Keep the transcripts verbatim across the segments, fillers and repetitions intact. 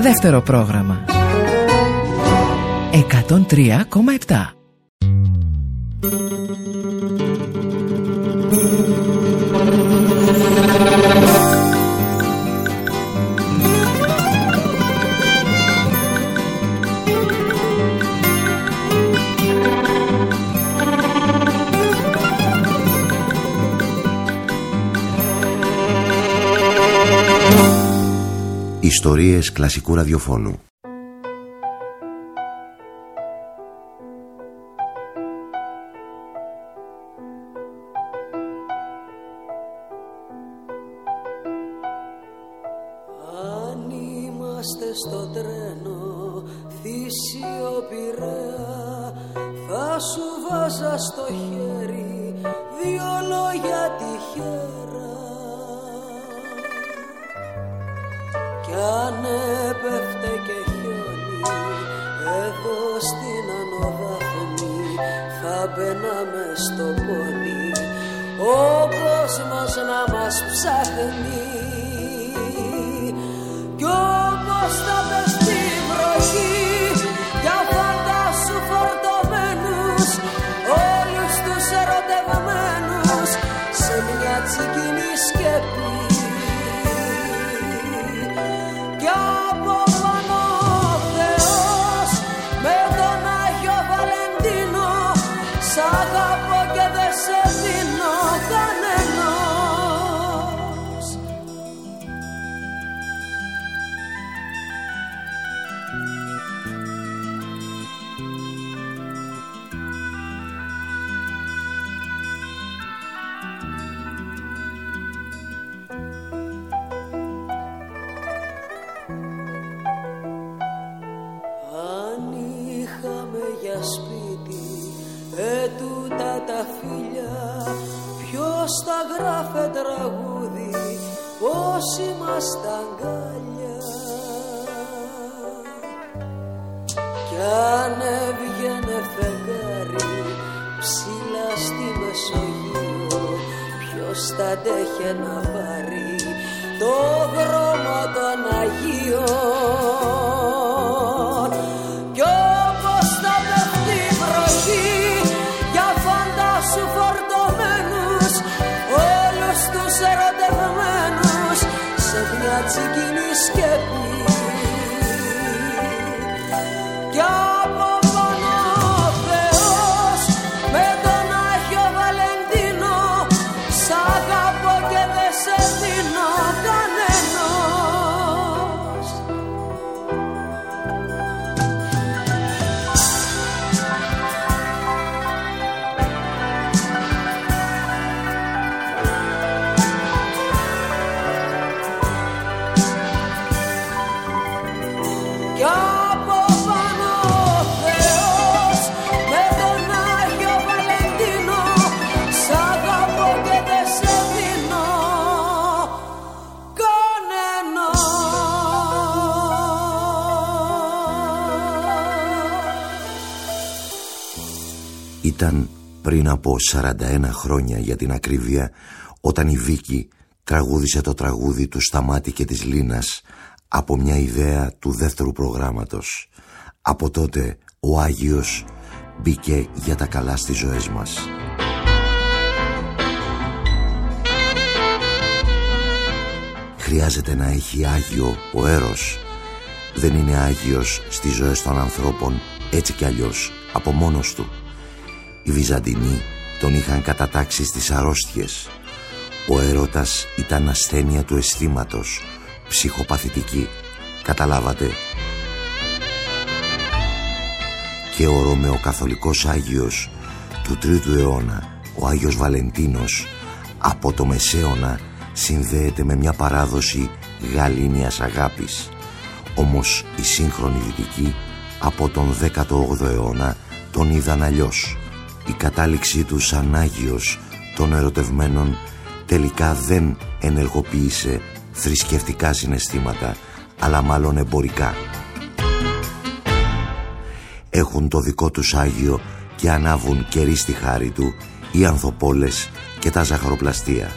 Δεύτερο πρόγραμμα εκατόν τρία κόμμα επτά. Ιστορίες κλασικού ραδιοφώνου. Αν είμαστε στο τρένο θύσιο Πειραιά, θα σου βάζα στο χέρι δύο λόγια τυχαία. Κι αν έπεφτε και χιόνι εδώ στην Ανωδάφνη, θα μπαίναμε στο πόνι ο κόσμος να μας ψάχνει. Κι όπως θα πες τη βροχή για φαντάσου φορτωμένους όλους τους ερωτευμένους σε μια τσικίνη σκέπη. Κι από πάνω ο Θεός με τον Άγιο Βαλεντίνο σ' αγαπώ και δεν σε δίνω κανένας. Τα γράφε τραγούδι πως είμαστε αγκάλια. Κι αν έβγαινε φεγγάρι ψηλά στη Μεσογείο, ποιος θα αντέχε να πάρει το δρόμο των Αγίων. Κι όπως θα πέφτει η βροχή για φαντάσου φορτωμένους όλους τους ερωτευμένους σε μια τσικίνη σκέπη. Κι από πάνω ο Θεός με τον Άγιο Βαλεντίνο σ' αγαπώ και δεν σε δίνω κανένας. Κι από πάνω ο Θεός με τον Άγιο Βαλεντίνο σ' αγαπώ και δεν σε δίνω κανένας. Ήταν πριν από σαράντα ένα χρόνια για την ακρίβεια, όταν η Βίκη τραγούδισε το τραγούδι του Σταμάτη και της Λίνας από μια ιδέα του δεύτερου προγράμματος. Από τότε ο Άγιος μπήκε για τα καλά στις ζωές μας. Χρειάζεται να έχει Άγιο ο Έρος. Δεν είναι Άγιος στις ζωές των ανθρώπων έτσι κι αλλιώς από μόνος του. Οι Βυζαντινοί τον είχαν κατατάξει στις αρρώστιες. Ο έρωτας ήταν ασθένεια του αισθήματος, ψυχοπαθητική. Καταλάβατε? Και ο Ρωμαιοκαθολικός Άγιος του τρίτου αιώνα, ο Άγιος Βαλεντίνος, από το Μεσαίωνα συνδέεται με μια παράδοση γαλήνιας αγάπης. Όμως οι σύγχρονοι δυτικοί από τον δέκατο όγδοο αιώνα τον είδαν αλλιώς. Η κατάληξή του σαν Άγιος των ερωτευμένων τελικά δεν ενεργοποίησε θρησκευτικά συναισθήματα, αλλά μάλλον εμπορικά. Έχουν το δικό τους Άγιο και ανάβουν κερί στη χάρη του οι ανθοπόλες και τα ζαχαροπλαστεία.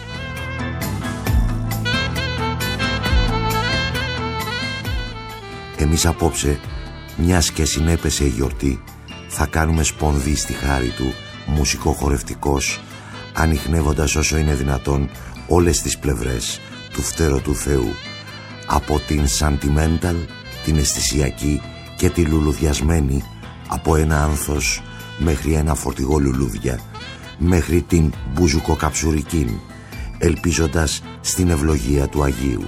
Εμείς απόψε, μιας και συνέπεσε η γιορτή, θα κάνουμε σπονδί στη χάρη του, μουσικο-χορευτικός, ανιχνεύοντας όσο είναι δυνατόν όλες τις πλευρές του φτερωτού Θεού, από την sentimental, την αισθησιακή και τη λουλουδιασμένη, από ένα άνθος μέχρι ένα φορτηγό λουλούδια, μέχρι την μπουζουκοκαψουρική, ελπίζοντας στην ευλογία του Αγίου.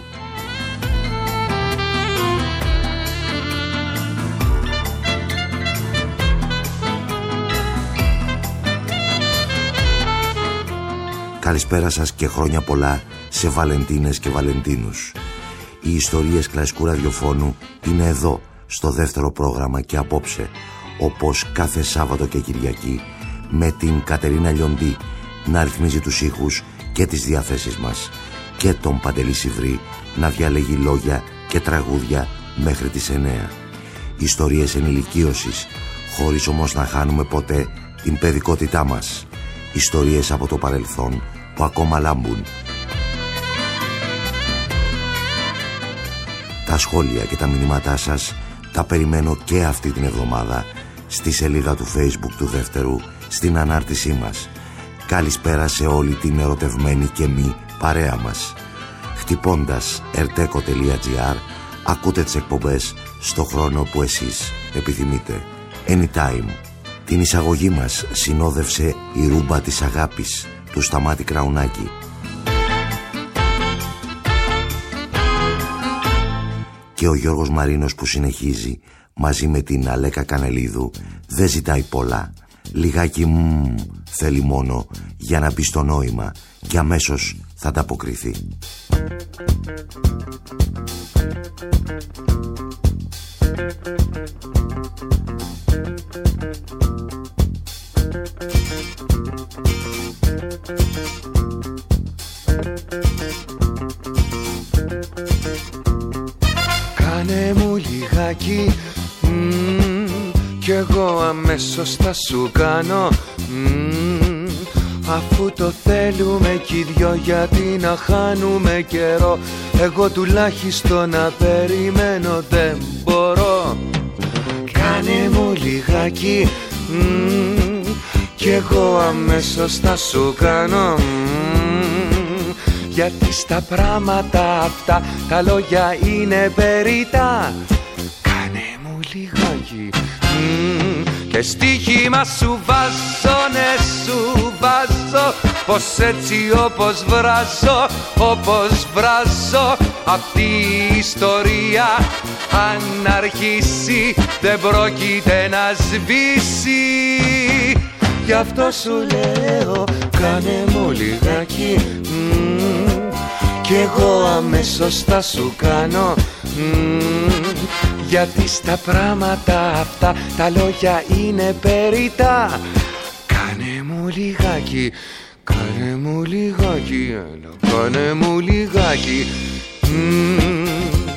Καλησπέρα σας και χρόνια πολλά σε Βαλεντίνες και Βαλεντίνους. Οι ιστορίες κλασικού ραδιοφώνου είναι εδώ, στο δεύτερο πρόγραμμα και απόψε, όπως κάθε Σάββατο και Κυριακή, με την Κατερίνα Λιοντή να ρυθμίζει τους ήχους και τις διαθέσεις μας, και τον Παντελή Σιβρή να διαλέγει λόγια και τραγούδια μέχρι τις εννέα. Ιστορίες ενηλικίωσης, χωρίς όμως να χάνουμε ποτέ την παιδικότητά μας. Ιστορίες από το παρελθόν που ακόμα λάμπουν. Τα σχόλια και τα μηνύματά σας τα περιμένω και αυτή την εβδομάδα στη σελίδα του Facebook του Δεύτερου, στην ανάρτησή μας. Καλησπέρα σε όλη την ερωτευμένη και μη παρέα μας. Χτυπώντας ερτέκο τελεία τζι άρ ακούτε τις εκπομπές στο χρόνο που εσείς επιθυμείτε. Anytime. Την εισαγωγή μας συνόδευσε η ρούμπα της αγάπης του Σταμάτη Κραουνάκη. Και ο Γιώργος Μαρίνος που συνεχίζει μαζί με την Αλέκα Κανελίδου δεν ζητάει πολλά. Λιγάκι μμμ θέλει μόνο για να μπει στο νόημα και αμέσως θα ανταποκριθεί. Κάνε μου λιγάκι mm, κι εγώ αμέσως θα σου κάνω mm, αφού το θέλουμε κι οι δυο, γιατί να χάνουμε καιρό. Εγώ τουλάχιστον να περιμένω δεν μπορώ. Κάνε μου λιγάκι mm, κι εγώ αμέσως θα σου κάνω mm, γιατί στα πράγματα αυτά τα λόγια είναι περιτά. Κάνε μου λιγάκι mm, και στοίχημα σου βάζω, ναι σου βάζω, πως έτσι όπως βράζω, όπως βράζω, αυτή η ιστορία αν αρχίσει δεν πρόκειται να σβήσει. Γι' αυτό σου λέω κάνε μου λιγάκι mm, κι εγώ αμέσως θα σου κάνω mm, γιατί στα πράγματα αυτά τα λόγια είναι περιτά. Κάνε μου λιγάκι, κάνε μου λιγάκι, κάνε μου λιγάκι mm.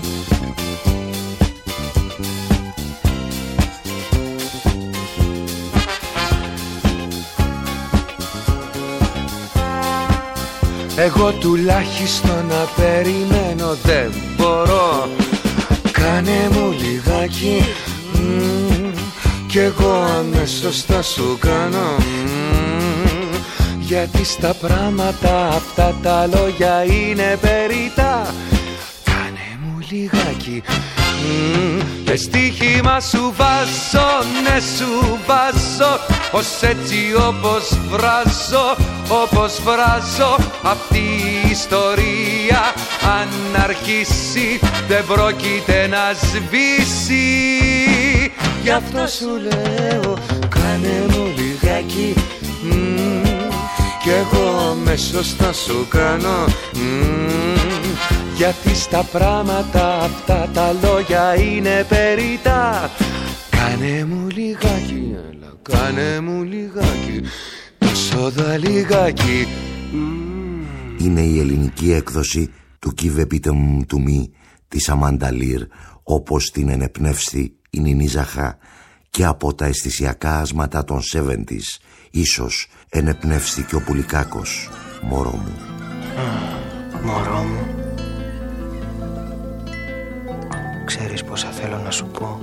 Εγώ τουλάχιστον να περιμένω δεν μπορώ. Κάνε μου λιγάκι mm, κι εγώ αμέσως θα σου κάνω mm, γιατί στα πράγματα αυτά τα λόγια είναι περιτά. Κάνε μου λιγάκι mm, και στοίχημα σου βάζω, ναι σου βάζω, πως έτσι όπως βράζω, όπως βράζω, αυτή η ιστορία αν αρχίσει δεν πρόκειται να σβήσει. Γι' αυτό σου λέω κάνε μου λιγάκι mm, κι εγώ αμέσως θα σου κάνω mm, γιατί στα πράγματα αυτά τα λόγια είναι περιτά. Κάνε μου λιγάκι, έλα, κάνε μου λιγάκι, τόσο δα λιγάκι mm. Είναι η ελληνική έκδοση του Give a bit to me της Αμάντα Λιρ, όπως την ενεπνεύστη η Νινή Ζαχά, και από τα αισθησιακά άσματα των εβδομήντα ίσως ενεπνεύστη και ο Πουλικάκος. Μωρό μου. Mm, μωρό μου. Ξέρεις πόσα θέλω να σου πω.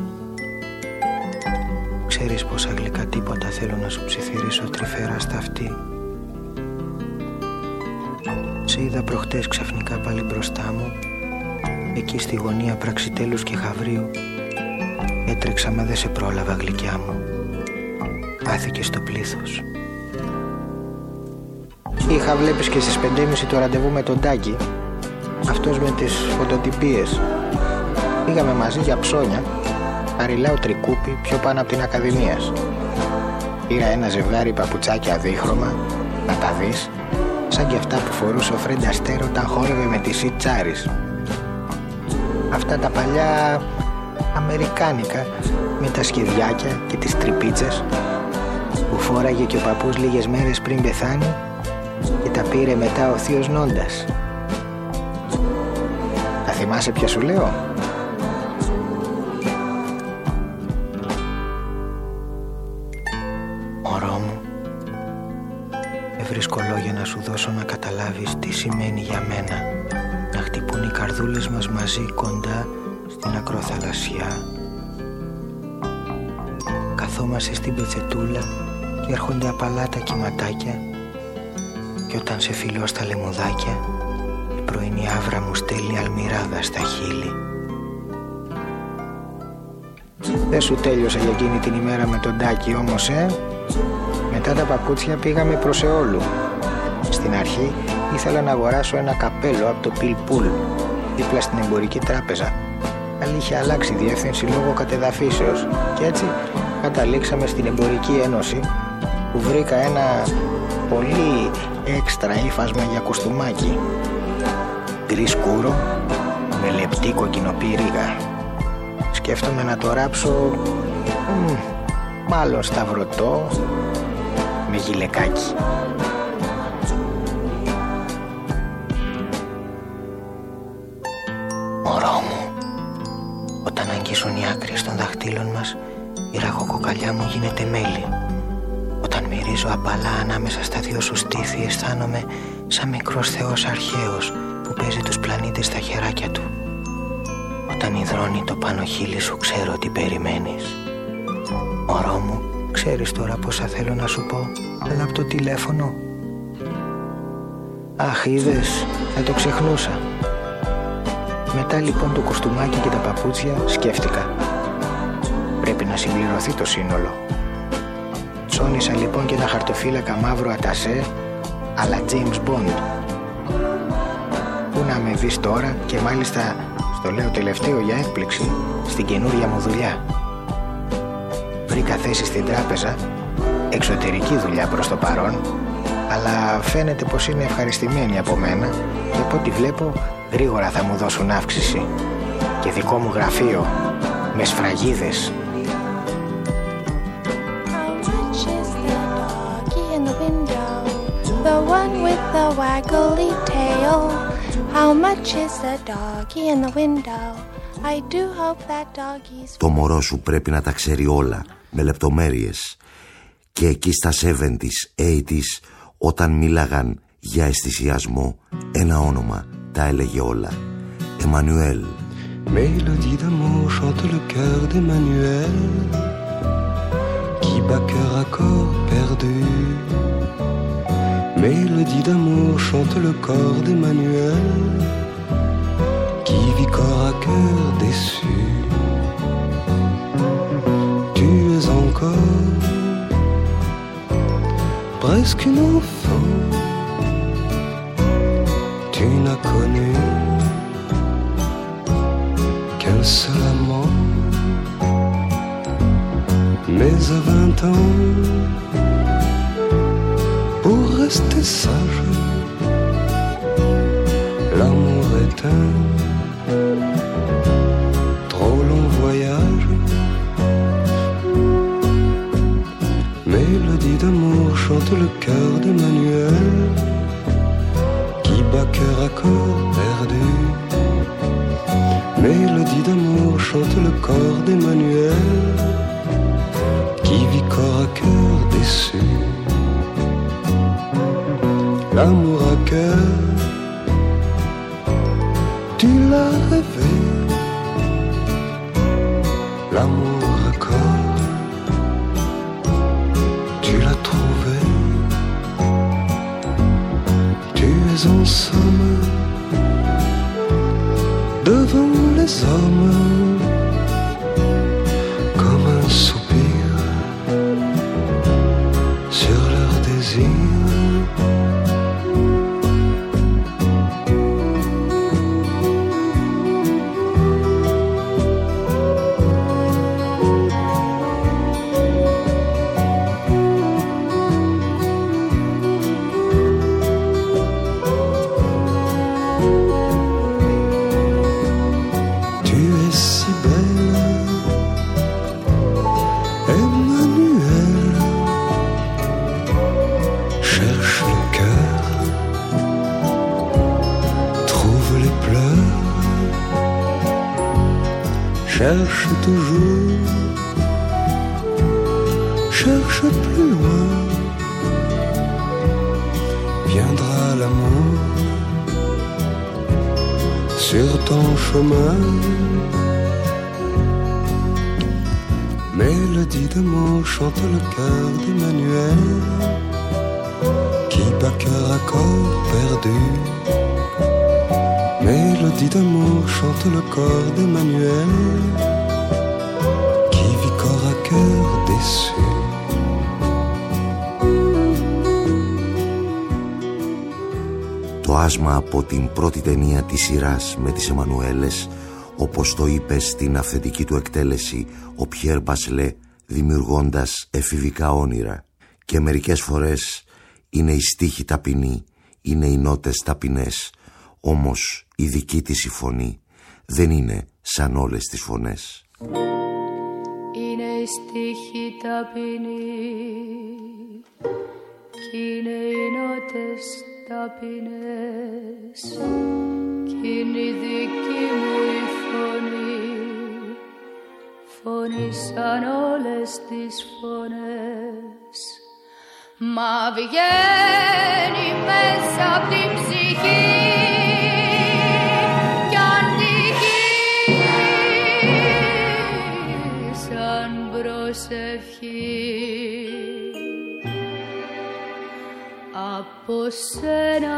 Ξέρεις πόσα γλυκά τίποτα θέλω να σου ψιθυρίσω τρυφέρα στα αυτή. Σε είδα προχτές ξαφνικά πάλι μπροστά μου, εκεί στη γωνία Πραξιτέλους και Χαβρίου. Έτρεξα μα δεν σε πρόλαβα γλυκιά μου. Άθηκε στο πλήθος. Είχα βλέπεις και στις πέντε και μισή το ραντεβού με τον Τάκη, αυτός με τις φωτοτυπίες. Πήγαμε μαζί για ψώνια, Αριλάου Τρικούπι, πιο πάνω από την Ακαδημίας. Πήρα ένα ζευγάρι παπουτσάκια δίχρωμα, να τα δεις, σαν και αυτά που φορούσε ο Φρεντ Αστέρ όταν χόρευε με τη Σι Τσάρις. Αυτά τα παλιά αμερικάνικα, με τα σχεδιάκια και τις τρυπίτσες, που φόραγε και ο παππούς λίγες μέρες πριν πεθάνει και τα πήρε μετά ο θείος Νόντας. Τα θυμάσαι ποια σου λέω? Μωρό μου, δεν βρίσκω λόγια να σου δώσω να καταλάβεις τι σημαίνει για μένα να χτυπούν οι καρδούλες μας μαζί κοντά στην ακροθαλασσιά. Καθόμαστε στην πετσετούλα και έρχονται απαλά τα κυματάκια, και όταν σε φιλώ στα λεμουδάκια η πρωινή άβρα μου στέλνει αλμυράδα στα χείλη. Δεν σου τέλειωσα για εκείνη την ημέρα με τον Τάκη όμως, ε? Μετά τα παπούτσια πήγαμε προς Εόλου. Στην αρχή ήθελα να αγοράσω ένα καπέλο από το Πιλπούλ, δίπλα στην εμπορική τράπεζα. Αλλά είχε αλλάξει διεύθυνση λόγω κατεδαφίσεως και έτσι καταλήξαμε στην Εμπορική Ένωση, που βρήκα ένα πολύ έξτρα ύφασμα για κουστούμάκι. Γκρι σκούρο με λεπτή κοκκινοπύριγα. Σκέφτομαι να το ράψω μ, μάλλον σταυρωτό με γυλαικάκι. Μωρό μου, όταν αγγίσουν οι άκρες των δαχτύλων μας, η ραχοκοκαλιά μου γίνεται μέλι. Όταν μυρίζω απαλά ανάμεσα στα δυο σου στήθη, αισθάνομαι σαν μικρός θεός αρχαίος που παίζει τους πλανήτες στα χεράκια του. Όταν υδρώνει το πάνω χείλη σου, ξέρω τι περιμένεις. Μωρό μου, ξέρεις τώρα πόσα θέλω να σου πω, αλλά από το τηλέφωνο. Αχ, είδες, δεν το ξεχνούσα. Μετά λοιπόν το κουστούμάκι και τα παπούτσια σκέφτηκα. Πρέπει να συμπληρωθεί το σύνολο. Ψώνισα λοιπόν και ένα χαρτοφύλακα μαύρο ατασέ, αλλά James Bond. Πού να με δεις τώρα, και μάλιστα στο λέω τελευταίο για έκπληξη, στην καινούρια μου δουλειά. Βρήκα θέση στην τράπεζα, εξωτερική δουλειά προς το παρόν, αλλά φαίνεται πως είναι ευχαριστημένοι από μένα και από ό,τι βλέπω γρήγορα θα μου δώσουν αύξηση. Και δικό μου γραφείο με σφραγίδες. The one with the waggly tail. How much is the doggy in the window? I do hope that doggy's... Το μωρό σου πρέπει να τα ξέρει όλα, με λεπτομέρειες. Και εκεί στα εβδομήντα, ογδόντα, όταν μίλαγαν για αισθησιασμό, ένα όνομα τα έλεγε όλα. Εμμανουέλ. Mélodie d'amour chante le cœur d'Emmanuel, qui bat cœur à corps perdu. Mélodie d'amour chante le corps d'Emmanuel, qui vit corps à cœur déçu. Tu es encore presque une enfant, tu n'as connu qu'un seul amant, mais à vingt ans, pour rester sage, l'amour est un trop long voyage. Mélodie d'amour chante le cœur d'Emmanuel, qui bat cœur à corps perdu. Mélodie d'amour chante le corps d'Emmanuel, qui vit corps à cœur déçu. L'amour à cœur, tu l'as rêvé, l'amour accord, tu l'as trouvé, tu es en somme devant les hommes, comme un soupir sur leur désir. Cherche toujours, cherche plus loin, viendra l'amour sur ton chemin. Mélodie d'amour chante le cœur d'Emmanuel, qui bat cœur à corps perdu. Mélodie d'amour chante le corps d'Emmanuel, qui vit corps à cœur déçu. Το άσμα από την πρώτη ταινία της σειράς με τις Εμμανουέλες, όπως το είπε στην αυθεντική του εκτέλεση ο Πιέρ Μπασλέ, δημιουργώντας εφηβικά όνειρα. Και μερικές φορές είναι οι στίχοι ταπεινοί, είναι οι νότες ταπεινές, όμως η δική της η φωνή δεν είναι σαν όλες τις φωνές. Είναι οι στίχοι ταπεινοί κι είναι οι νότες ταπεινές κι είναι η δική μου η φωνή, φωνή σαν όλες τις φωνές. Μα βγαίνει μέσα απ' την ψυχή κι αντικεί σαν προσευχή. Από σένα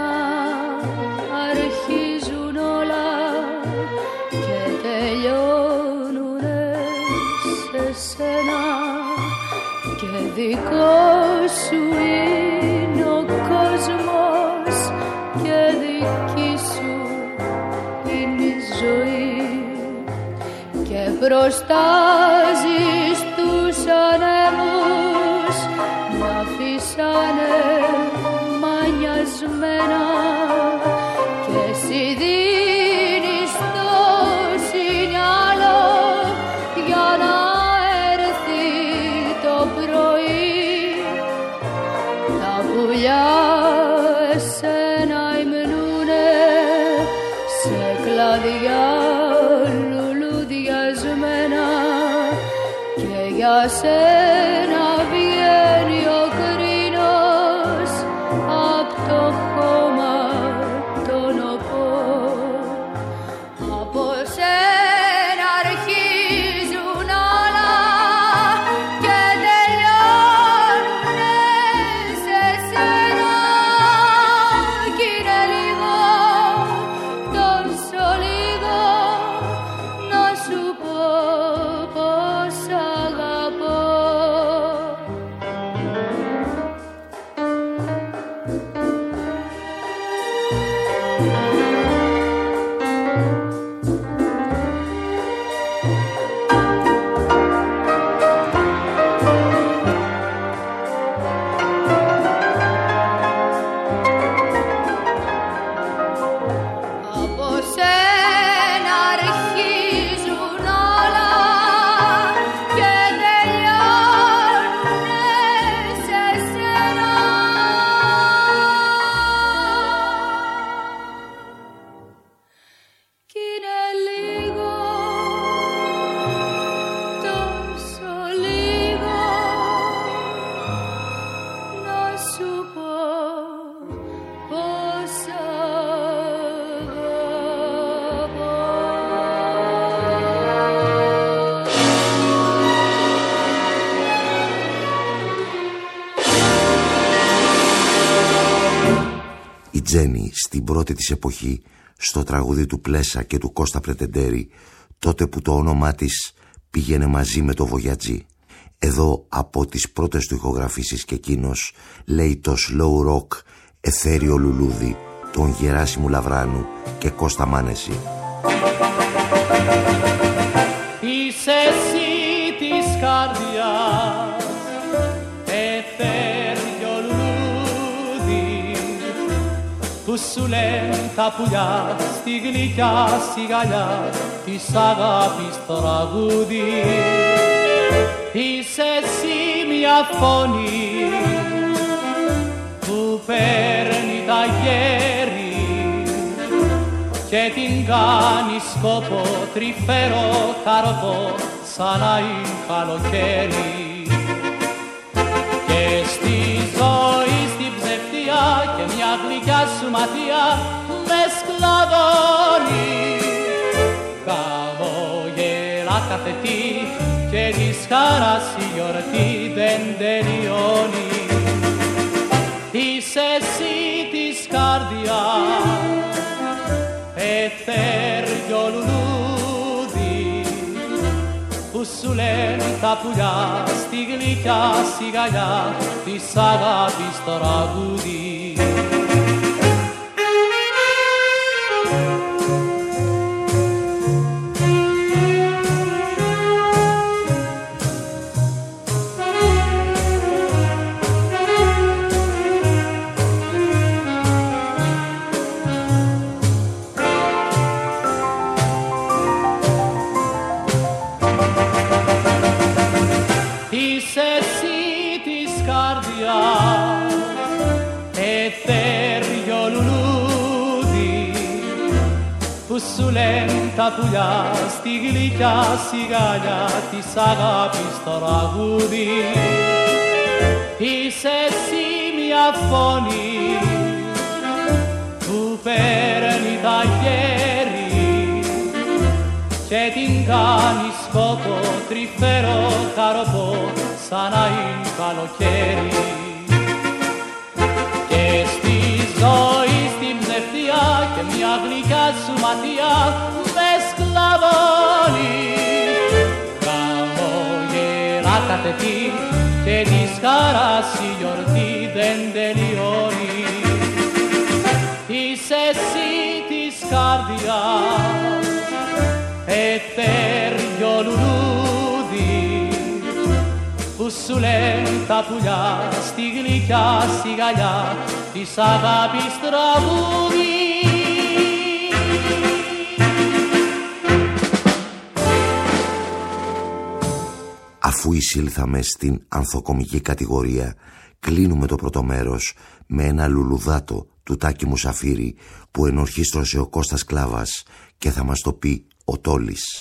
αρχίζουν όλα και τελειώνουνε σε σένα και δικό σου είναι ο κόσμος και δική σου είναι η ζωή και προστάζεις τους ανέμους να φυσάνε μανιασμένα και εσύ δίνεις το σινιάλο για να έρθει το πρωί. Τα πουλιά εσένα υμνούνε σε κλαδιά λουλουδιασμένα και για σένα βγαίνει ο κρίνος απ' το χώμα τον οπό. Από σένα αρχίζουν όλα και τελειώνουνε σε σένα κι είναι λίγο, τόσο λίγο να σου πω πως αγαπώ. Τζένι στην πρώτη της εποχή, στο τραγούδι του Πλέσα και του Κώστα Πρετεντέρη, τότε που το όνομά της πήγαινε μαζί με το Βογιατζή. Εδώ από τις πρώτες του ηχογραφήσεις και εκείνος λέει το slow rock εθέριο λουλούδι των Γεράσιμου Λαβράνου και Κώστα Μάνεση. Είσαι εσύ της καρδιάς εθέριο λουλούδι που σου λένε τα πουλιά στη γλυκιά σιγαλιά της αγάπης τραγούδι. Είσαι εσύ μια φωνή που παίρνει τα γέρι και την κάνει σκόπο τρυφερό καρπό σαν να είναι καλοκαίρι. Και στη ζωή στην ψευτία και μια γλυκιά σου ματιά με σκλαβώνει. Χαμογελά κάθε τι και της χαράς η γιορτή δεν τελειώνει. Είσαι εσύ της καρδιάς εθέριο λουλούδι που σου λένε τα πουλιά στη γλυκιά σιγαλιά της αγάπης τραγούδι. Σου λένε τα πουλιά στη γλυκιά σιγαλιά της αγάπης τραγούδι. Είσαι εσύ μια φωνή που παίρνει τα γέρι και την κάνει σκόπο τρυφερό καρπό σαν να είναι καλοκαίρι. Και στη ζωή στην ψευτιά και μια γλυκιά σου ματιά με σκλαβώνει. Χαμογελά κάθε τι και της χαράς η γιορτή δεν τελειώνει. Είσαι εσύ της καρδιάς εθέριο λουλούδι που σου λένε τα πουλιά στη γλυκιά σιγαλιά της αγάπης τραγούδι. Αφού εισήλθαμε στην ανθοκομική κατηγορία, κλείνουμε το πρώτο μέρος με ένα λουλουδάτο του Τάκη Μουσαφίρη που ενορχίστρωσε ο Κώστας Κλάβας και θα μας το πει ο Τόλης.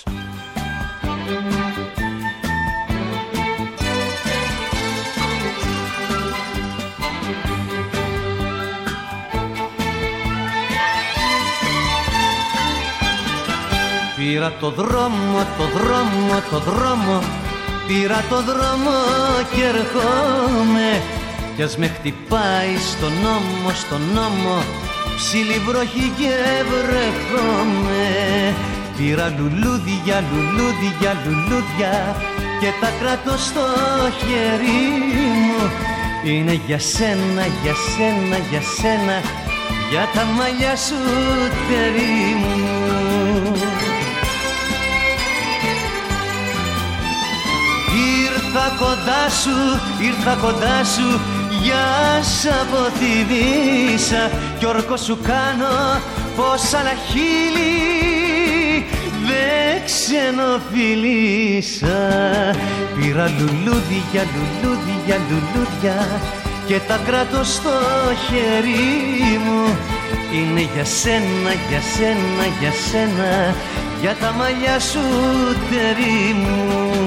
Πήρα το δρόμο, το δρόμο, το δρόμο, πήρα το δρόμο και ερχόμαι κι ας με χτυπάει στον νόμο, στον νόμο ψηλή βροχή και βρεχόμαι. Πήρα λουλούδια, λουλούδια, λουλούδια και τα κρατώ στο χέρι μου. Είναι για σένα, για σένα, για σένα, για τα μαλλιά σου τέρι μου. Ήρθα κοντά σου, ήρθα κοντά σου για σ' αποθυμίσα κι όρκο σου κάνω πως άλλα χείλη δεν ξενοφιλήσα. Πήρα λουλούδια, λουλούδια, λουλούδια και τα κρατώ στο χέρι μου. Είναι για σένα, για σένα, για σένα, για τα μαλλιά σου τέρι μου.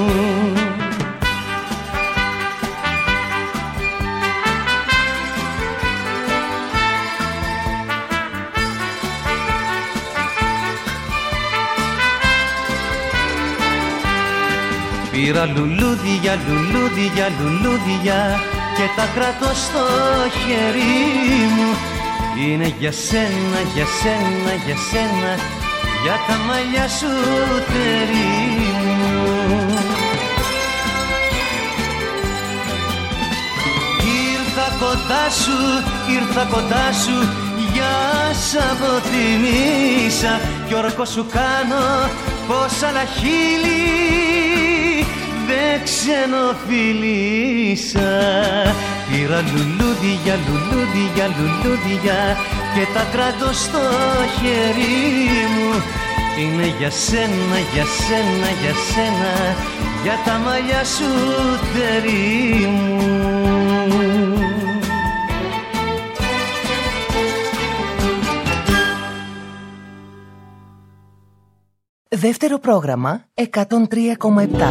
Πήρα λουλούδια, λουλούδια, λουλούδια και τα κρατώ στο χέρι μου. είναι για σένα, για σένα, για σένα, για τα μαλλιά σου τέρι μου. Ήρθα κοντά σου, ήρθα κοντά σου, για σ' αποτιμήσα κι όρκο σου κάνω πως άλλα χείλη δεν ξενοφιλήσα. Πήρα λουλούδια, λουλούδια, λουλούδια και τα κρατώ στο χέρι μου. Είναι για σένα, για σένα, για σένα, για τα μαλλιά σου τέρι μου. Δεύτερο πρόγραμμα εκατόν τρία κόμμα επτά.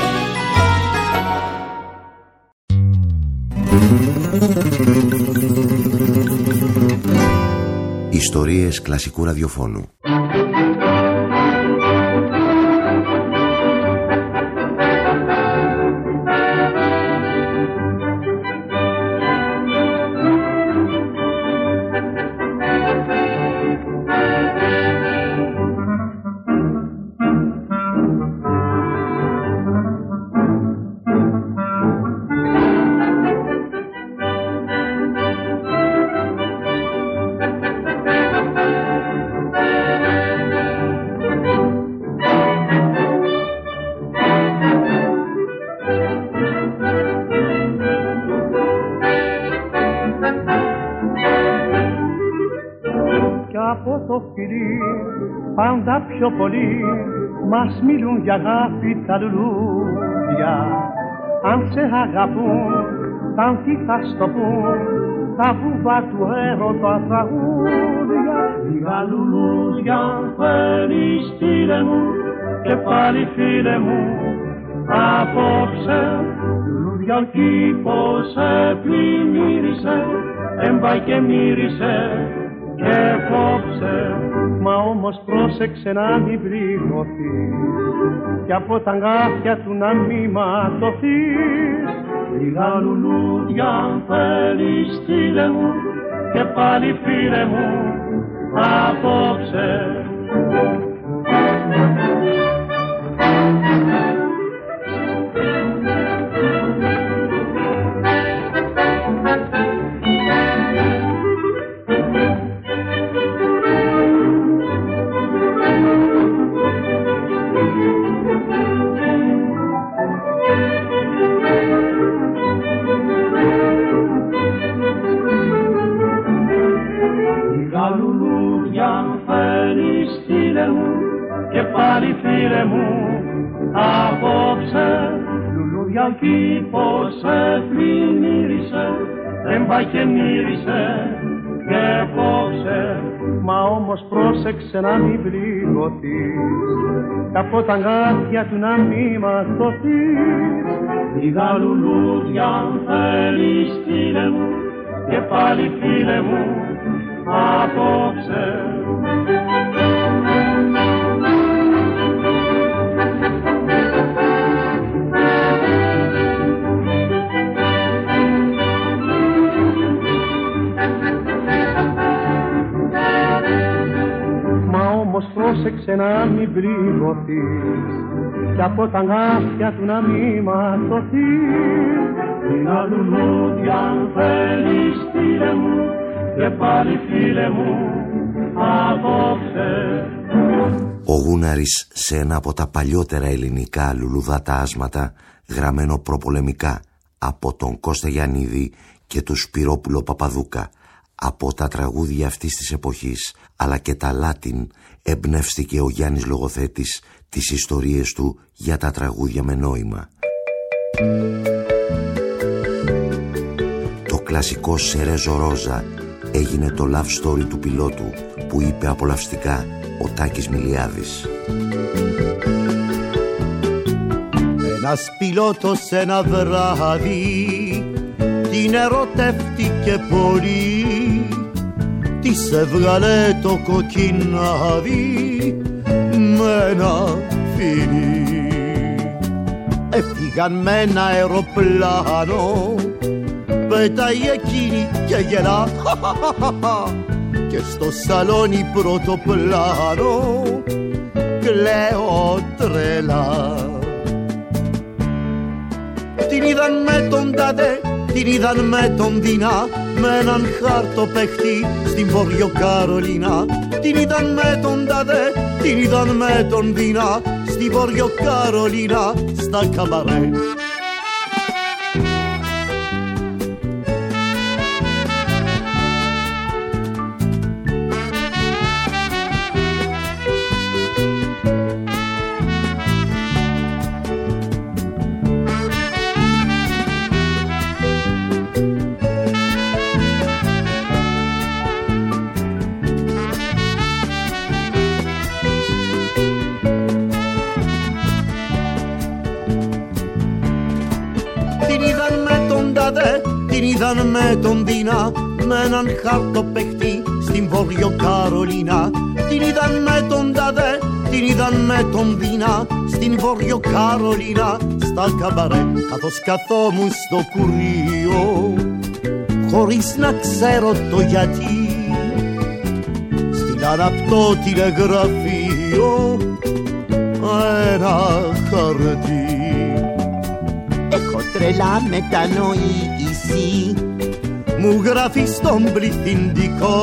Ιστορίες κλασικού ραδιοφώνου. Πάντα πιο πολύ μας μιλούν για αγάπη τα λουλούδια. Αν σε αγαπούν, τα ανθίχα στο πουν, τα βούβα του έρωτα τραγούδια. Λίγα λουλούδια φέρεις φίλε μου και πάλι φίλε μου απόψε. Λουλούδια ο κήπος σε πλημμύρισε, έμπα και μύρισε και κόψε. Μα όμως πρόσεξε να μην πληγωθείς κι από τα αγκάθια του να μη ματωθείς. Λίγα λουλούδια αν θέλεις στείλε μου και πάλι φίλε μου απόψε. Ο κήπος σε πλημμύρισε, έμπα και μύρισε και κόψε. Μα όμως πρόσεξε να μην πληγωθείς κι από τα αγκάθια του να μη ματωθείς. Λίγα λουλούδια αν θέλεις φίλε μου και πάλι φίλε μου απόψε. Πρόσεξε να μην πληγωθείς κι από τα αγκάθια του να μη ματωθείς. Λίγα λουλούδια αν θέλεις φίλε μου και πάλι φίλε μου απόψε. Ο Γούναρης σε ένα από τα παλιότερα ελληνικά λουλουδάτα άσματα, γραμμένο προπολεμικά από τον Κώστα Γιαννίδη και του Σπυρόπουλο Παπαδούκα, από τα τραγούδια αυτής της εποχής αλλά και τα Λάτιν, εμπνεύστηκε ο Γιάννης Λογοθέτης τις ιστορίες του για τα τραγούδια με νόημα. Το κλασικό Σερέζο Ρόζα έγινε το love story του πιλότου που είπε απολαυστικά ο Τάκης Μιλιάδης. Ένας πιλότος ένα βράδυ την ερωτεύτηκε πολύ, της έβγαλε το κοκκινάδι με ένα φιλί. Έφυγαν με ένα αεροπλάνο, πέταγε εκείνη και γελά και στο σαλόνι πρώτο πλάνο κλαίω τρελά. Την είδαν με τον τάδε, την είδαν με τον Δίνα, με έναν χάρτο παίχτη στην Βόρειο Καρολίνα. Την είδαν με τον τάδε, την είδαν με τον Δίνα, στη Βόρειο Καρολίνα στα καμπαρέ. Την είδαν με τον Δίνα, με έναν χάρτο παίχτη στην Βόρειο Καρολίνα. Την είδαν με τον τάδε, την είδαν με τον Δίνα, στην Βόρειο Καρολίνα στα καμπαρέ. Καθώς καθόμουν στο κουρίο, χωρίς να ξέρω το γιατί, στείλαν απ' το τηλεγραφείο ένα χαρτί. Έχω τρελά μετανοήσει, μου γράφει στον πληθυντικό,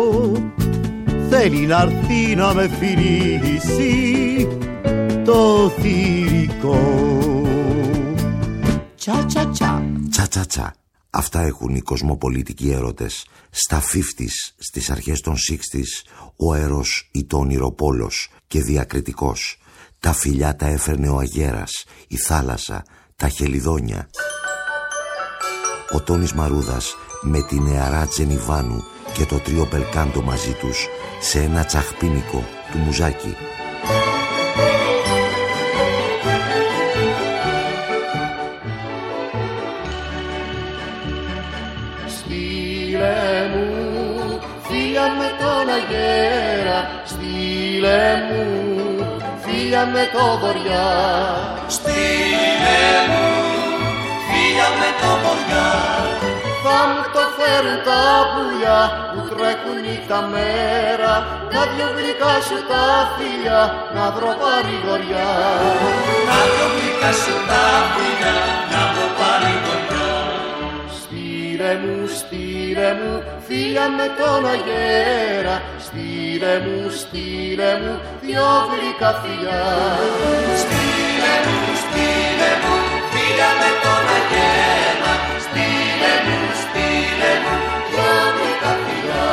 θέλει να'ρθεί να με φιλήσει το θηρικό. Τσα τσα τσα. Τσα τσα τσα. Αυτά έχουν οι κοσμοπολιτικοί έρωτες. Στα πενήντα, στις αρχές των εξήντα, ο Έρος ή το ονειροπόλος και διακριτικός. Τα φιλιά τα έφερνε ο αγέρας, η θάλασσα, τα χελιδόνια. Ο Τόνης Μαρούδας με τη νεαρά Τζενιβάνου και το τρίο Πελκάντο μαζί τους σε ένα τσαχπίνικο του Μουζάκη. Στείλε μου φίλια με τον αγέρα, στείλε μου φίλια με το βοριά. Στείλε μου φίλια με το βοριά, θα μου το φέρουν τα πουλιά που τρέχουν νύχτα μέρα, να δυο γλυκά σου τα φιλιά, να βρω παρηγοριά. Να δυο γλυκά σου τα φιλιά, να βρω παρηγοριά. Στείλε μου, στείλε μου φίλια με τον αγέρα, στείλε μου, στείλε μου δυο γλυκά φιλιά. Στείλε μου, στείλε μου φίλια με τον αγέρα, στείλε μου, στείλε μου δυο γλυκά φιλιά.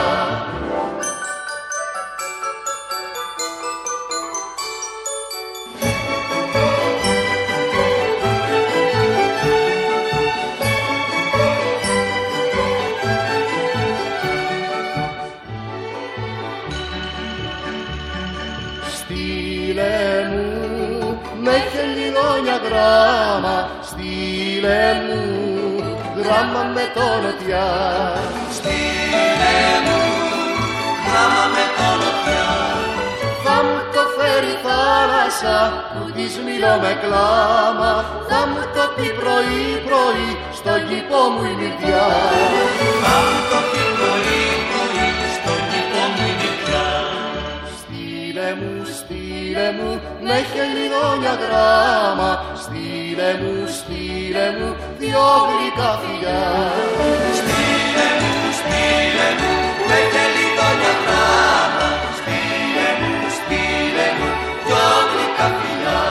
Στείλε μου με χελιδόνια γράμμα, στείλε μου γράμμα με το νοτιά. Στείλε μου γράμμα με το νοτιά, θα μου το φέρει η θάλασσα που της μιλώ με κλάμα, θα μου το πει πρωί πρωί στο κήπο μου η νυχτιά. Θα μου το πει πρωί πρωί στο κήπο μου η νυχτιά. Στείλε μου, στείλε μου με χελιδόνια γράμμα, στείλε μου, στείλε μου δυο γλυκά φιλιά. Στείλε μου, στείλε μου με χελιδόνια γράμμα, στείλε μου, στείλε μου δυο γλυκά φιλιά.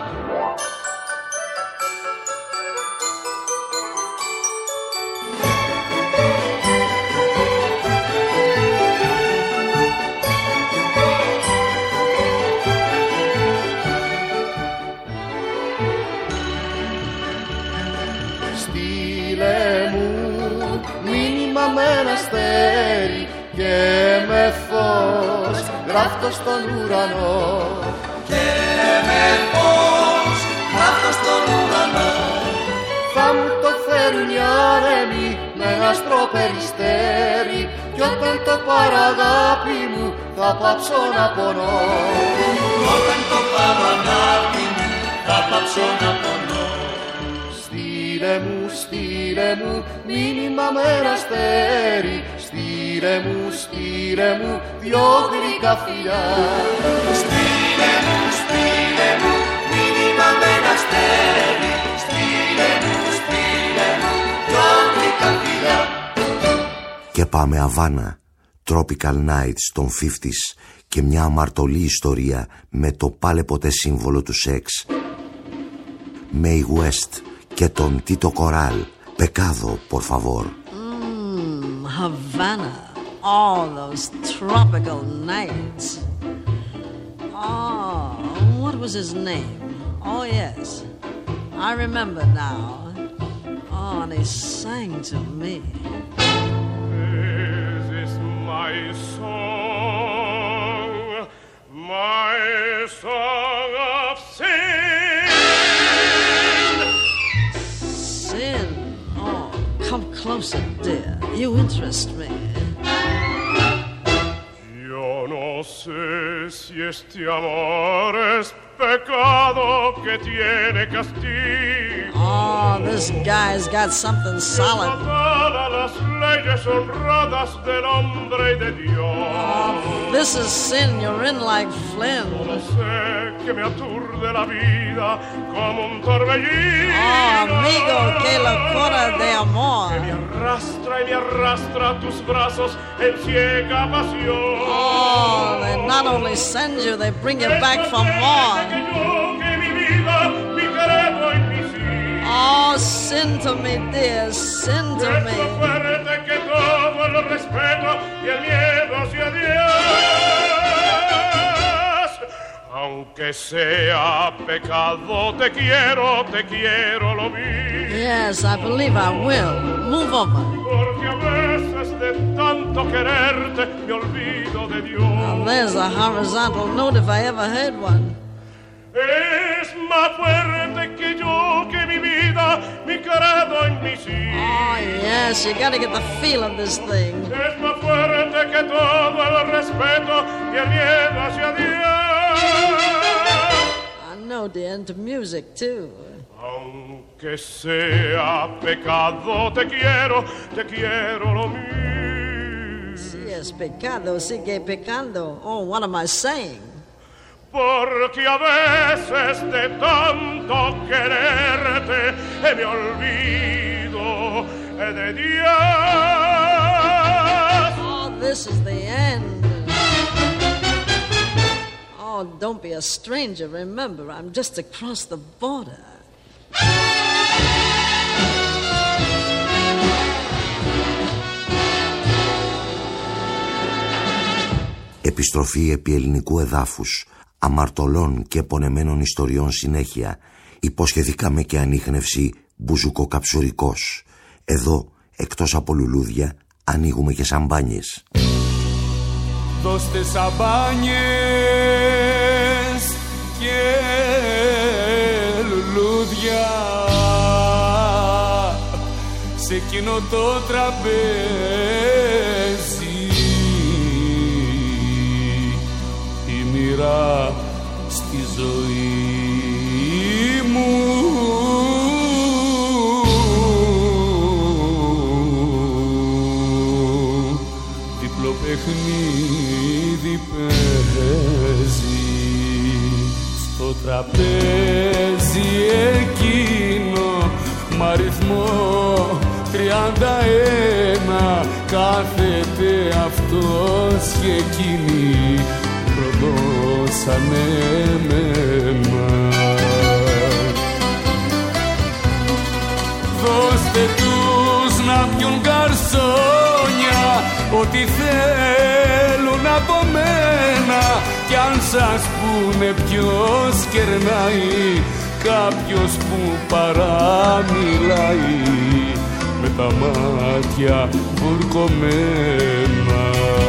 Με ένα αστέρι και με φως γράφτο στον ουρανό, και με φως γράφτο στον ουρανό. Θα μου το φέρουν οι άνεμοι με ένα άστρο περιστέρι, κι όταν το παραγάπη μου θα πάψω να πονώ. Όταν το παραγάπη μου θα πάψω να πονώ. Στείλε Στείλε μου, στείλε μου μήνυμα με ένα αστέρι. Στείλε μου, στείλε μου δυο γλυκά φιλιά. Στείλε μου, στείλε μου μήνυμα με ένα αστέρι. Στείλε μου, στείλε μου δυο γλυκά φιλιά. Και πάμε Αβάνα, Tropical Nights των πενήντα και μια αμαρτωλή ιστορία με το πάλε ποτέ σύμβολο του σεξ. Mae West και τον Tito Corral. Pecado, por favor. Mmm, Havana. All those tropical nights. Oh, what was his name? Oh, yes. I remember now. Oh, and he sang to me. This is my song, my song of sin. Sin? Oh, come closer, dear. You interest me. Yo no sé si este amor es pecado que tiene castigo. Oh, this guy's got something solid. Todas las leyes honradas del hombre y de Dios. Oh, this is sin. You're in like Flynn. No sé que me aturde la vida como un torbellino. Oh, amigo, que locura de amor. Que me arrastra y me arrastra a tus brazos en ciega pasión. Oh, they not only send you, they bring you back for more. Oh, sin to me, dear, sin to me. Es fuerte que todo el respeto y el miedo hacia Dios. Aunque sea pecado, te quiero, te quiero lo mismo. Yes, I believe I will. Move over. Porque a veces de tanto quererte me olvido de Dios. Now there's a horizontal note if I ever heard one. Es más fuerte que yo, que mi vida, mi credo en mi sí. Oh, yes, you gotta get the feel of this thing. Es más fuerte que todo el respeto y el miedo hacia Dios. I know, dear, into music, too. Aunque sea pecado, te quiero, te quiero lo mismo. Sí, es pecado, sigue pecando. Oh, what am I saying? Porque a veces de tanto quererte me olvido de Dios. Oh, this is the end. Oh, don't be a stranger. Remember, I'm just across the border. Επιστροφή επί ελληνικού εδάφους, αμαρτωλών και πονεμένων ιστοριών συνέχεια. Υποσχεθήκαμε και ανίχνευση μπουζουκοκαψουρικός. Εδώ, εκτός από λουλούδια, ανοίγουμε και σαμπάνιες. Δώστε σαμπάνιες και λουλούδια σε εκείνο το τραπέζι. Η μοίρα στη ζωή μου διπλό παιχνίδι παίζει. Στο τραπέζι εκείνο μ' αριθμό τριάντα ένα κάθεται αυτός και εκείνη προδώσανε εμένα. Δώστε τους να πιουν γκαρσόνια ό,τι θέλουν από μένα κι αν σας πούνε ποιος κερνάει κάποιος που παραμιλάει με τα μάτια βουρκωμένα.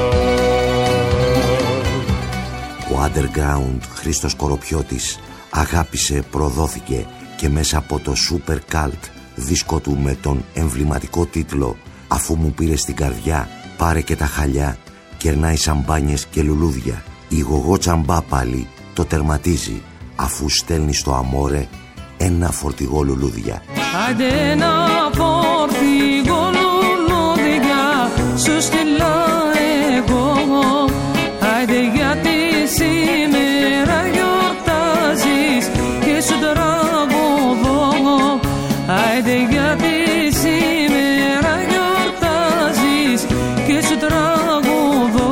Ο underground Χρήστος Κοροπιώτης αγάπησε, προδόθηκε και μέσα από το super cult δίσκο του με τον εμβληματικό τίτλο «Αφού μου πήρε στην καρδιά, πάρε και τα χαλιά, κερνάει σαμπάνιες και λουλούδια». Η γογό τσαμπά πάλι το τερματίζει αφού στέλνει στο αμόρε ένα φορτηγό λουλούδια. Άντε να φορτηγώ λουλούδια σου στείλω εγώ. Άντε γιατί σήμερα γιορτάζεις και σου τραγουδώ. Άντε γιατί σήμερα γιορτάζεις και σου τραγουδώ.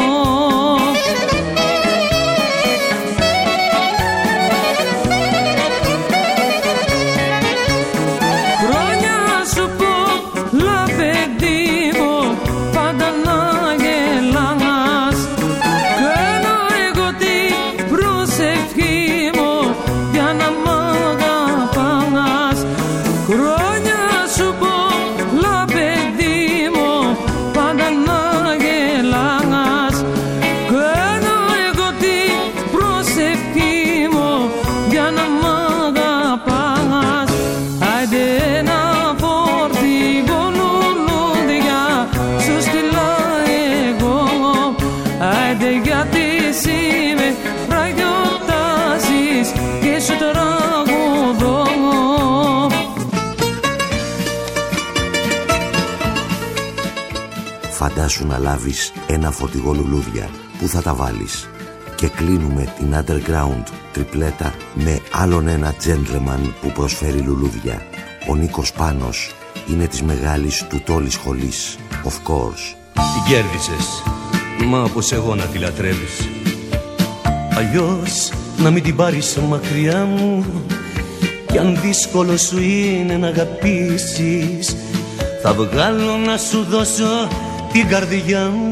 Φαντάσου να λάβεις ένα φορτηγό λουλούδια. Πού θα τα βάλεις? Και κλείνουμε την underground τριπλέτα με άλλον ένα gentleman που προσφέρει λουλούδια. Ο Νίκος Πάνος είναι της μεγάλης του τόλης σχολής. Of course. Την κέρδισες, μα όπως εγώ να τη λατρεύεις. Αλλιώς να μην την πάρεις μακριά μου. Κι αν δύσκολο σου είναι να αγαπήσεις, θα βγάλω να σου δώσω την καρδιά μου.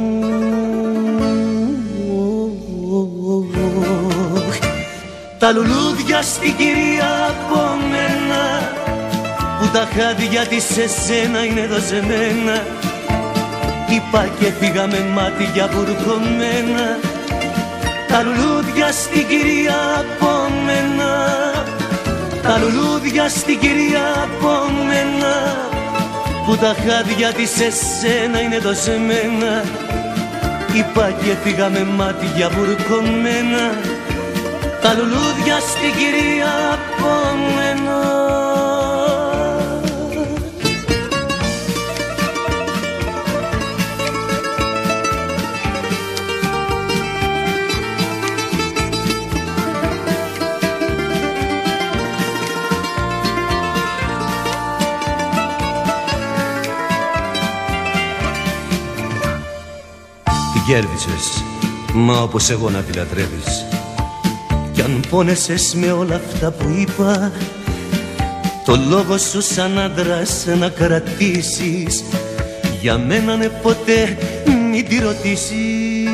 Τα λουλούδια στην κυρία από μένα, που τα χάδια της σε σένα είναι δοσεμένα. Είπα και πήγα με μάτια βουρκωμένα. Τα λουλούδια στην κυρία από μένα, τα λουλούδια στην κυρία από μένα, που τα χάδια της σε σένα είναι δοσεμένα. Είπα και φύγα με μάτια βουρκωμένα. Τα λουλούδια στην κυρία από μένα. Κέρδισες, μα όπως εγώ να τη λατρεύεις. Κι αν πόνεσες με όλα αυτά που είπα, το λόγο σου σαν άντρας να κρατήσεις. Για μένα ναι, ποτέ μην τη ρωτήσεις.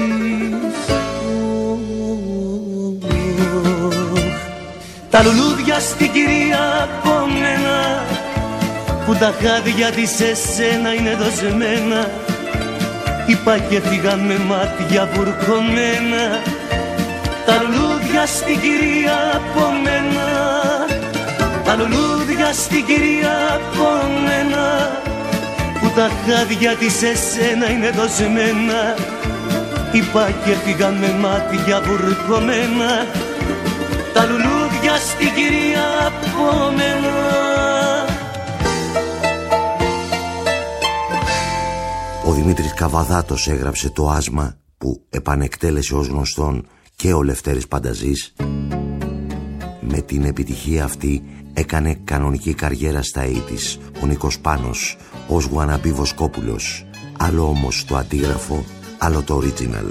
Τα λουλούδια στην κυρία από μένα, που τα χάδια της σε σένα είναι δοσμένα. Είπα και φύγα με μάτια βουρκωμένα. Τα λουλούδια στην κυρία από μένα, τα λουλούδια στην κυρία από μένα, που τα χάδια της σε σένα είναι δοσμένα. Είπα και φύγα με μάτια βουρκωμένα. Τα λουλούδια στην κυρία από μένα. Ο Δημήτρης Καβαδάτος έγραψε το άσμα που επανεκτέλεσε ως γνωστόν και ο Λευτέρης Πανταζής. Με την επιτυχία αυτή έκανε κανονική καριέρα στα ογδόντα ο Νίκος Πάνος ως wannabe Βοσκόπουλος. Άλλο όμως το αντίγραφο, άλλο το original.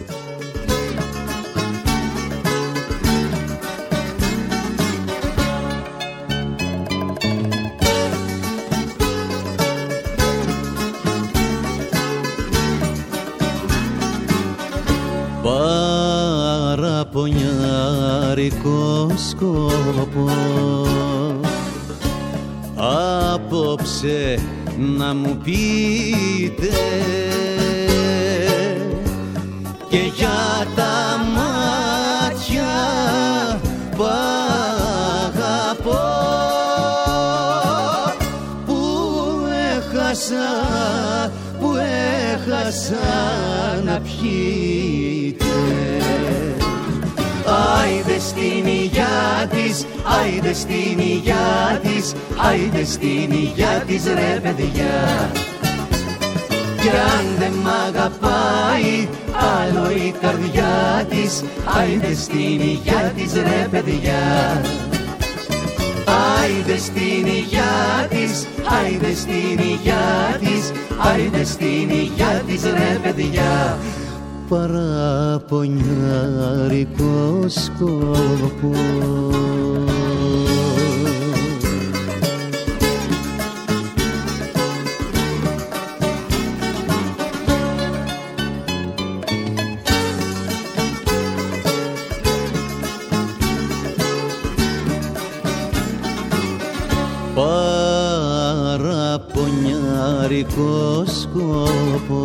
Παραπονιάρικο σκόπο απόψε να μου πείτε, και για τα μάτια που αγαπώ, που έχασα, που έχασα να πιείτε. Άιντε στην υγειά της, άιντε στην υγειά της, άιντε στην υγειά της ρε παιδιά. Κι αν δεν μ' αγαπάει άλλο η καρδιά της, άιντε στην υγειά της ρε παιδιά. Άιντε στην υγειά της, άιντε στην υγειά της, άιντε στην υγειά της ρε παιδιά. Παραπονιάρικο σκόπο. Παραπονιάρικο σκόπο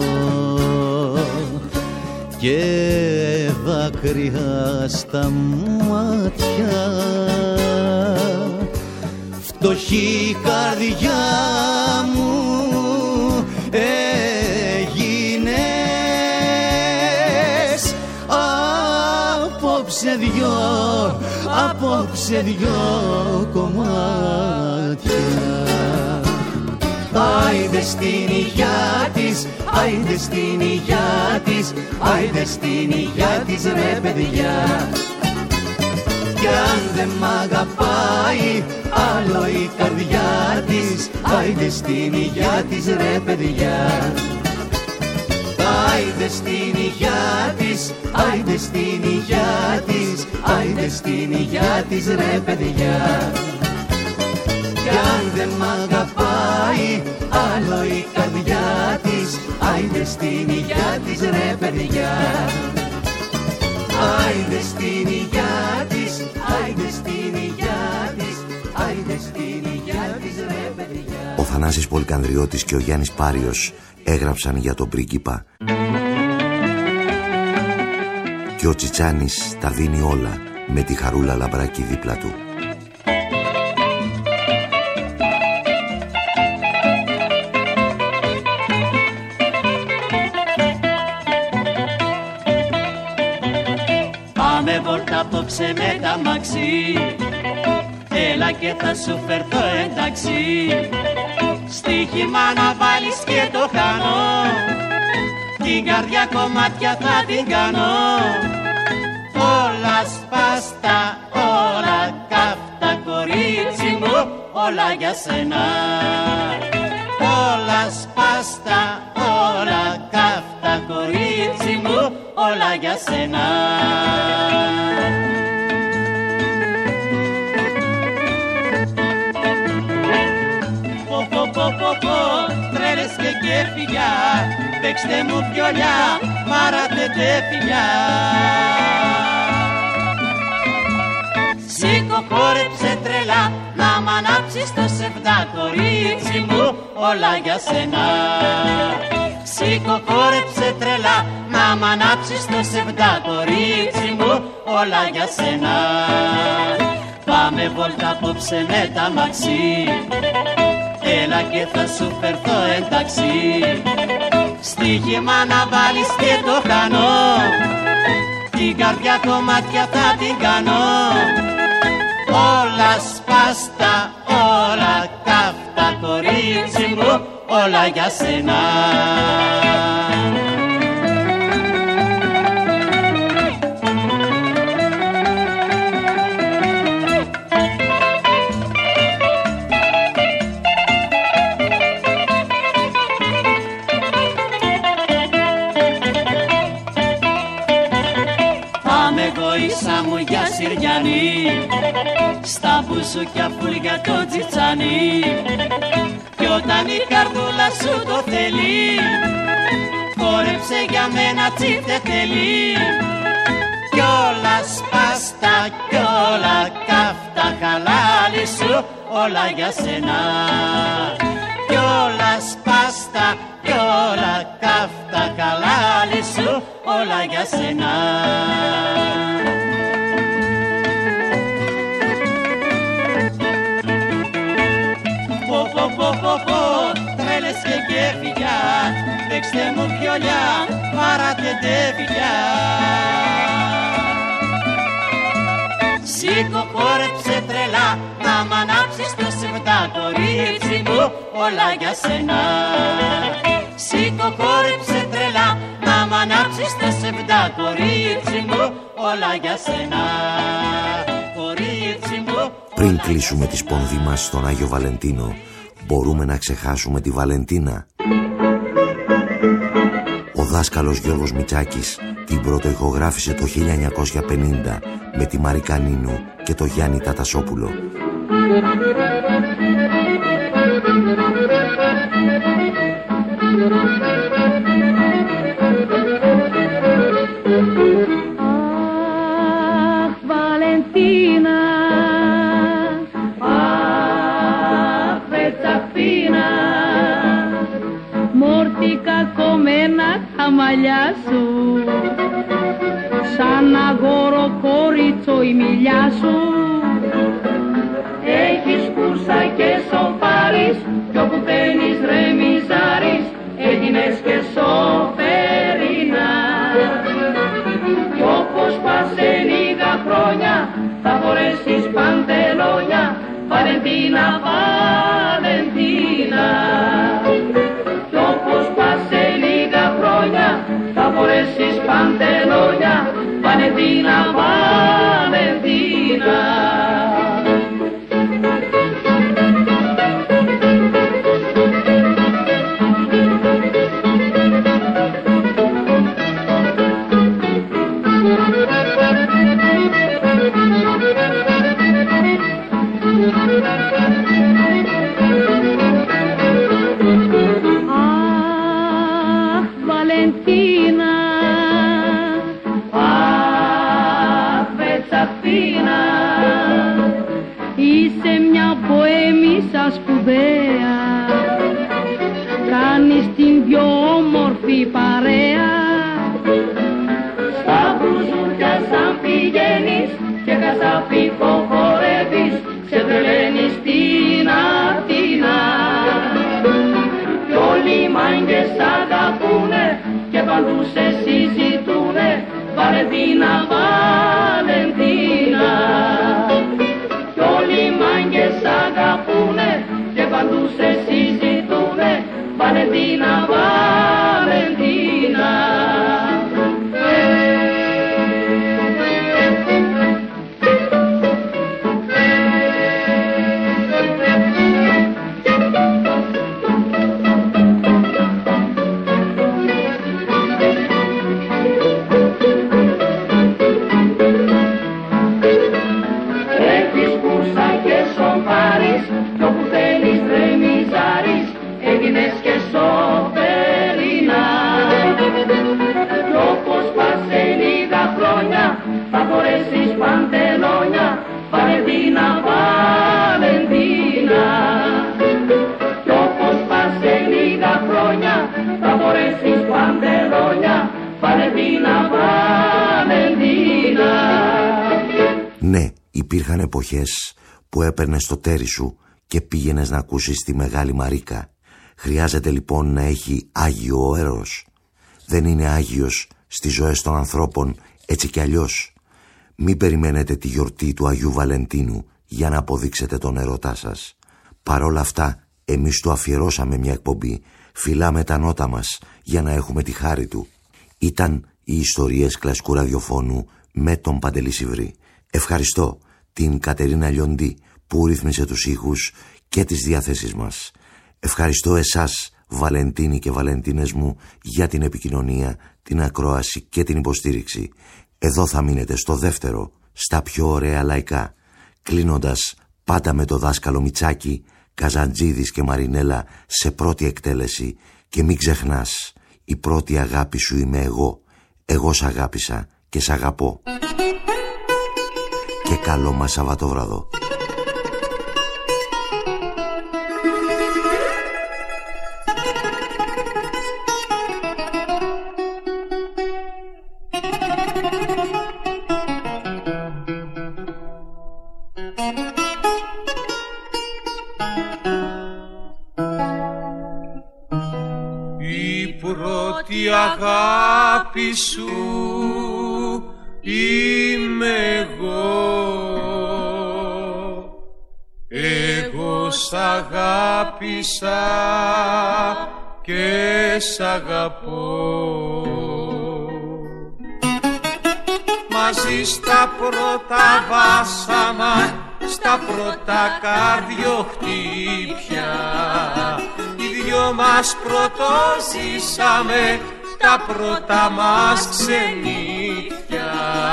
και δάκρυα στα μάτια, φτωχή καρδιά μου έγινες. Απόψε δυο, απόψε δυο κομμάτια. Άιντε στην υγειά της, άιντε στην υγειά της, άιντε στην υγειά της ρε παιδιά. Κι αν δεν μ' αγαπάει άλλο η καρδιά της, άιντε στην υγειά της ρε παιδιά. Άιντε στην υγειά της, άιντε στην υγειά της, άιντε στην υγειά της ρε παιδιά. Κι αν δεν μ' αγαπάει άλλο η καρδιά της, άιντε στην υγειά της ρε παιδιά. Άιντε στην υγειά της, άιντε στην υγειά της, άιντε στην υγειά της ρε παιδιά. Ο Θανάσης Πολυκανδριώτης και ο Γιάννης Πάριος έγραψαν για τον πρίγκιπα και ο Τσιτσάνης τα δίνει όλα με τη Χαρούλα Λαμπράκη δίπλα του. Πάμε βόλτα απόψε με τα μαξί, έλα και θα σου φερθώ εντάξει. Στοίχημα να βάλεις και το χάνω, την καρδιά κομμάτια θα την κάνω. Όλα σπάστα, όλα καύτα κορίτσι μου, όλα για σένα. Όλα σπάστα, όλα καύτα κορίτσι μου, όλα για σένα. Πω πω πω πω πω, τρέλες και κέφια, παίξτε μου πιολιά, μαρατετε φιλιά. Σήκω χόρεψε τρελά, να μ' ανάψεις το σεβδά κορίτσι μου, όλα για σένα. Σήκω χόρεψε τρελά, να μ' ανάψεις το σεβδά κορίτσι μου, όλα για σένα. Πάμε βόλτα απόψε με τα μαξί, έλα και θα σου φερθώ εντάξει. Στοίχημα να βάλεις και το χάνω, την καρδιά κομμάτια θα την κάνω. Όλα σπάστα, όλα καύτα κορίτσι μου, όλα για σένα. Μου για Συριανή, στα μπουζούκια φούλια το τσιτσάνι. Κι όταν η καρδούλα σου το θέλει, χόρεψε για μένα τσίφτε θέλει. Κι όλα σπάστα κι όλα καύτα χαλάλη σου, όλα για σένα. Κι όλα σπάστα κι όλα καύτα χαλάλη σου, όλα για σένα. Πω πω πω, τρέλες και κέφια, παίξτε μου πιολιά, μαρατετε φιλιά. Σήκω χόρεψε τρελά, να μ' ανάψεις το σεβδά, κορίτσι μου, όλα για σένα. Σήκω χόρεψε τρελά, να μ' ανάψεις το σεβδά, κορίτσι μου, όλα για σένα. Κορίτσι μου. Πριν κλείσουμε τη σπονδή μας στον Άγιο Βαλεντίνο, μπορούμε να ξεχάσουμε τη Βαλεντίνα? Ο δάσκαλος Γιώργος Μητσάκης την πρωτοϊχογράφησε το χίλια εννιακόσια πενήντα με τη Μαρίκα Νίνου και το Γιάννη Τατασόπουλο. Αχ, Βαλεντίνα, αχ, πετσαφίνα, μόρτικα κομμένα τα μαλλιά σου, σαν αγόρο κόριτσο η μιλιά σου. Έχεις κούρσα και σοφάρεις, κι όπου παίρνεις ρεμιζάρεις, έγινες και σοφερίνα. Κι όπως πας σε λίγα χρόνια, θα φορέσεις παντελόνια, Βαλεντίνα, Βαλεντίνα. Κι όπως πας σε λίγα χρόνια, θα φορέσεις παντελόνια, Βαλεντίνα, Βαλεντίνα. Αχ, Βαλεντίνα, αχ, πετσαφίνα, είσαι μια ποέμισσα σπουδαία, κάνεις την πιο όμορφη παρέα. Στα μπουζούκια σαν πηγαίνεις και καζαπίκο χορεύεις, ξετρελαίνεις την Αθήνα. Κι όλοι οι μάγκες αγαπούνε και παντού σε συζητούνε, Βαλεντίνα, Βαλεντίνα. Κι όλοι οι μάγκες αγαπούνε και παντού σε συζητούνε, Βαλεντίνα, Βαλεντίνα. Ναι, υπήρχαν εποχές που έπαιρνες το τέρι σου και πήγαινες να ακούσεις τη Μεγάλη Μαρίκα. Χρειάζεται λοιπόν να έχει άγιο ο έρος. Δεν είναι άγιος στις ζωές των ανθρώπων έτσι κι αλλιώς. Μην περιμένετε τη γιορτή του Αγίου Βαλεντίνου για να αποδείξετε τον ερωτά σας. Παρόλα αυτά, εμείς του αφιερώσαμε μια εκπομπή. Φυλάμε τα νότα μας για να έχουμε τη χάρη του. Ήταν οι ιστορίες κλασικού ραδιοφώνου με τον Παντελή Σιβρή. Ευχαριστώ την Κατερίνα Λιοντή που ρύθμισε τους ήχους και τις διαθέσεις μας. Ευχαριστώ εσάς, Βαλεντίνοι και Βαλεντίνες μου, για την επικοινωνία, την ακρόαση και την υποστήριξη. Εδώ θα μείνετε στο δεύτερο, στα πιο ωραία λαϊκά, κλείνοντας πάντα με το δάσκαλο Μητσάκη, Καζαντζίδης και Μαρινέλα σε πρώτη εκτέλεση. Και μην ξεχνάς, η πρώτη αγάπη σου είμαι εγώ. Εγώ σ' αγάπησα και σ' αγαπώ. Και καλό μας Σαββατόβραδο. Η πρώτη αγάπη σου είμαι εγώ. Εγώ σ' αγάπησα και σ' αγαπώ. Μαζί στα πρώτα βάσανα, στα πρώτα καρδιοχτύπια, οι δυο μας πρωτοζήσαμε τα πρώτα μας ξενύχια.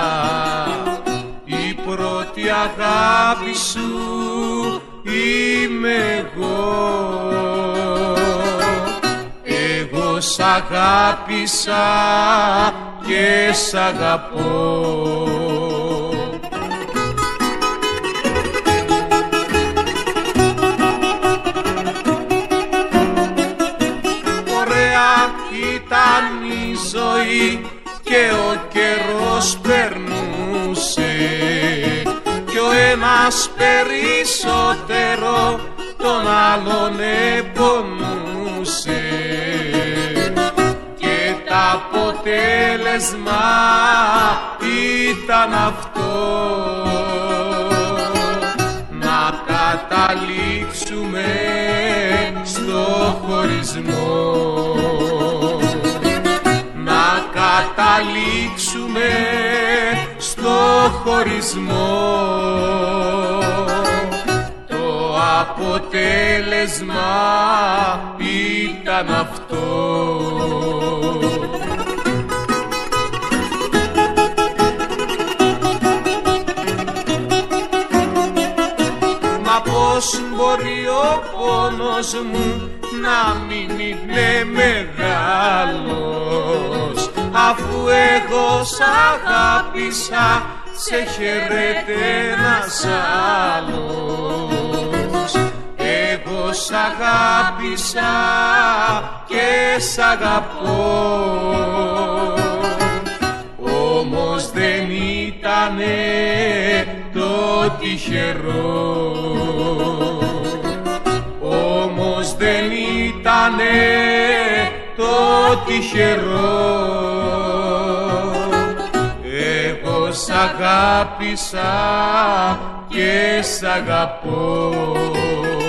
Η πρώτη αγάπη σου είμαι εγώ. Εγώ σ' αγάπησα και σ' αγαπώ. Ήταν η ζωή και ο καιρός περνούσε κι ο ένας περισσότερο τον άλλον επονούσε και το αποτέλεσμα ήταν αυτό, να καταλήξουμε στο χωρισμό. Καταλήξουμε στο χωρισμό. Το αποτέλεσμα ήταν αυτό. Μα πώς μπορεί ο πόνος μου να μην είναι μεγάλος, αφού εγώ σ' αγάπησα, σε χαιρέται ένας άλλος. Εγώ σ' αγάπησα και σ' αγαπώ, όμως δεν ήτανε το τυχερό, όμως δεν ήτανε το τυχερό. Εγώ σ' αγάπησα και σ' αγαπώ.